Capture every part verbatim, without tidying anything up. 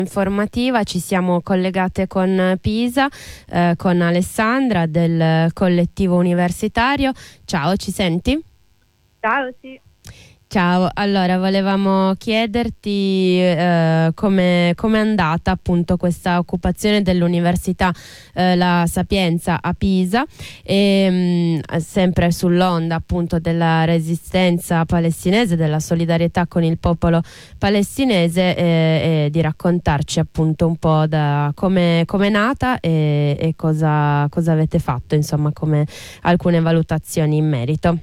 informativa. Ci siamo collegate con Pisa, eh, con Alessandra del collettivo universitario. Ciao, ci senti? Ciao, sì. Ciao, allora volevamo chiederti eh, come è andata appunto questa occupazione dell'Università eh, La Sapienza a Pisa e mh, sempre sull'onda appunto della resistenza palestinese, della solidarietà con il popolo palestinese e, e di raccontarci appunto un po' da come è nata e, e cosa, cosa avete fatto, insomma, come alcune valutazioni in merito.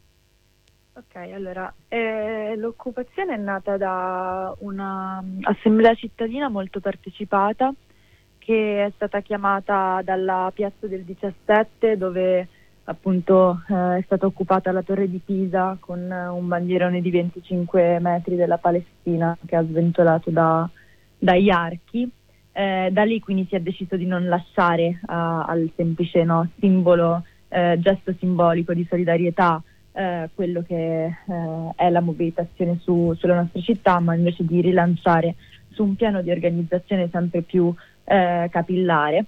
Ok, allora, eh, l'occupazione è nata da una assemblea cittadina molto partecipata che è stata chiamata dalla piazza del diciassette, dove appunto eh, è stata occupata la torre di Pisa con un bandierone di venticinque metri della Palestina che ha sventolato da, dagli archi. Eh, da lì quindi si è deciso di non lasciare uh, al semplice no, simbolo, eh, gesto simbolico di solidarietà Eh, quello che eh, è la mobilitazione su, sulla nostra città, ma invece di rilanciare su un piano di organizzazione sempre più eh, capillare.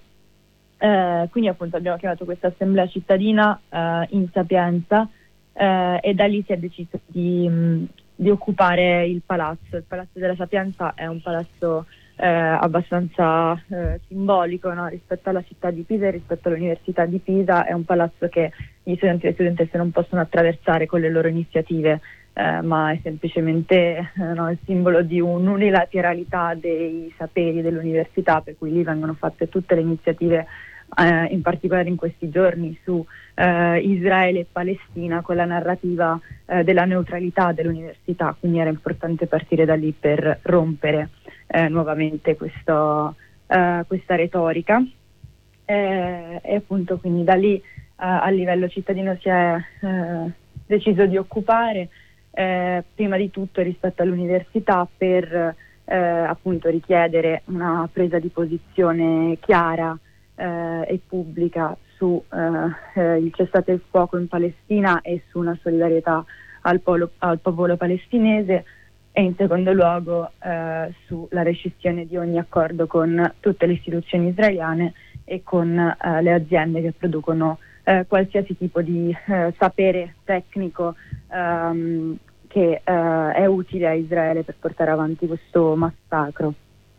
Eh, quindi appunto abbiamo chiamato questa assemblea cittadina eh, in Sapienza eh, e da lì si è deciso di, mh, di occupare il palazzo. Il Palazzo della Sapienza è un palazzo eh, abbastanza eh, simbolico, no? Rispetto alla città di Pisa e rispetto all'Università di Pisa. È un palazzo che gli studenti e le studentesse non possono attraversare con le loro iniziative, eh, ma è semplicemente eh, no, il simbolo di un'unilateralità dei saperi dell'università, per cui lì vengono fatte tutte le iniziative, eh, in particolare in questi giorni, su eh, Israele e Palestina, con la narrativa eh, della neutralità dell'università. Quindi era importante partire da lì per rompere eh, nuovamente questo, eh, questa retorica. Eh, e appunto quindi da lì a livello cittadino si è eh, deciso di occupare eh, prima di tutto rispetto all'università per eh, appunto richiedere una presa di posizione chiara eh, e pubblica su eh, eh, il cessate il fuoco in Palestina e su una solidarietà al, polo, al popolo palestinese, e in secondo luogo eh, sulla rescissione di ogni accordo con tutte le istituzioni israeliane e con eh, le aziende che producono Eh, qualsiasi tipo di eh, sapere tecnico ehm, che eh, è utile a Israele per portare avanti questo massacro.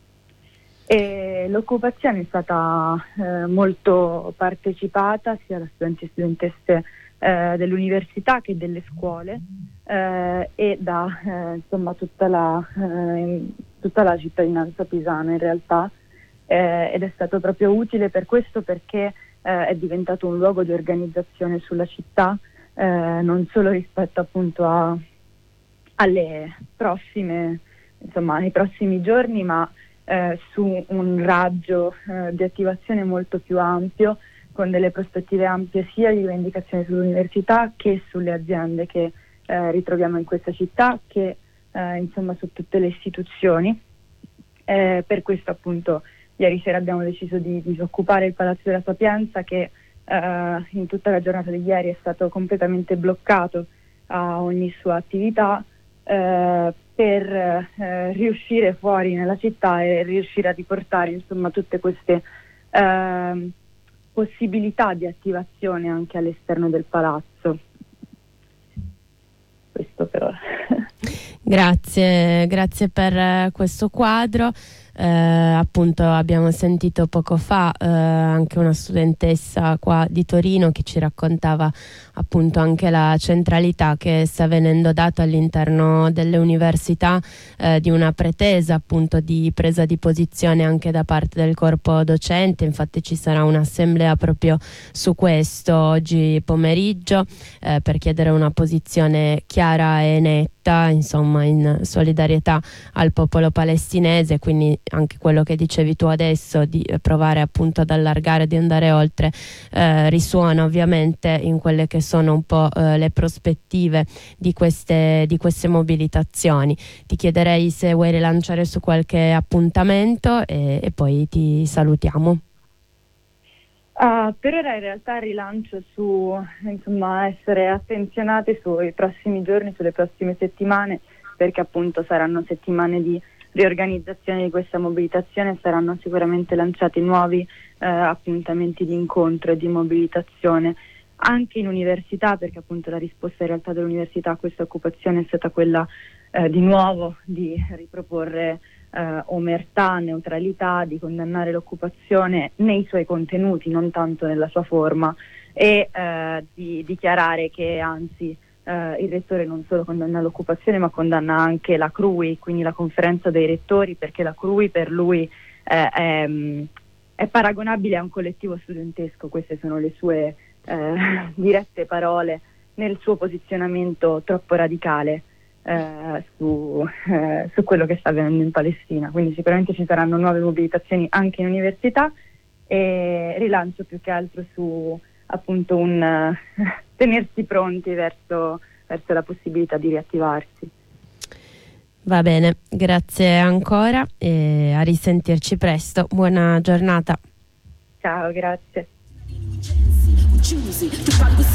E l'occupazione è stata eh, molto partecipata sia da studenti e studentesse eh, dell'università che delle scuole eh, e da eh, insomma tutta la, eh, tutta la cittadinanza pisana in realtà, eh, ed è stato proprio utile per questo, perché Eh, è diventato un luogo di organizzazione sulla città, eh, non solo rispetto appunto a, alle prossime, insomma, ai prossimi giorni, ma eh, su un raggio eh, di attivazione molto più ampio, con delle prospettive ampie sia di rivendicazione sull'università che sulle aziende che eh, ritroviamo in questa città, che eh, insomma su tutte le istituzioni. Eh, per questo appunto ieri sera abbiamo deciso di disoccupare il Palazzo della Sapienza, che eh, in tutta la giornata di ieri è stato completamente bloccato a ogni sua attività eh, per eh, riuscire fuori nella città e riuscire a riportare insomma tutte queste eh, possibilità di attivazione anche all'esterno del palazzo. Questo per ora. Grazie, grazie per questo quadro. Eh, appunto abbiamo sentito poco fa eh, anche una studentessa qua di Torino che ci raccontava appunto anche la centralità che sta venendo data all'interno delle università eh, di una pretesa appunto di presa di posizione anche da parte del corpo docente. Infatti ci sarà un'assemblea proprio su questo oggi pomeriggio eh, per chiedere una posizione chiara e netta, insomma, in solidarietà al popolo palestinese. Quindi anche quello che dicevi tu adesso, di provare appunto ad allargare, di andare oltre, eh, risuona ovviamente in quelle che sono un po' eh, le prospettive di queste, di queste mobilitazioni. Ti chiederei se vuoi rilanciare su qualche appuntamento e, e poi ti salutiamo. Uh, per ora in realtà rilancio su insomma essere attenzionate sui prossimi giorni, sulle prossime settimane, perché appunto saranno settimane di riorganizzazione di questa mobilitazione saranno sicuramente lanciati nuovi eh, appuntamenti di incontro e di mobilitazione anche in università, perché appunto la risposta in realtà dell'università a questa occupazione è stata quella eh, di nuovo di riproporre eh, omertà, neutralità, di condannare l'occupazione nei suoi contenuti, non tanto nella sua forma, e eh, di dichiarare che anzi Uh, il rettore non solo condanna l'occupazione ma condanna anche la C R U I, quindi la conferenza dei rettori, perché la C R U I per lui eh, è, è paragonabile a un collettivo studentesco. Queste sono le sue eh, dirette parole nel suo posizionamento troppo radicale eh, su, eh, su quello che sta avvenendo in Palestina. Quindi sicuramente ci saranno nuove mobilitazioni anche in università, e rilancio più che altro su appunto un uh, tenersi pronti verso, verso la possibilità di riattivarsi. Va bene, grazie ancora e a risentirci presto. Buona giornata. Ciao, grazie.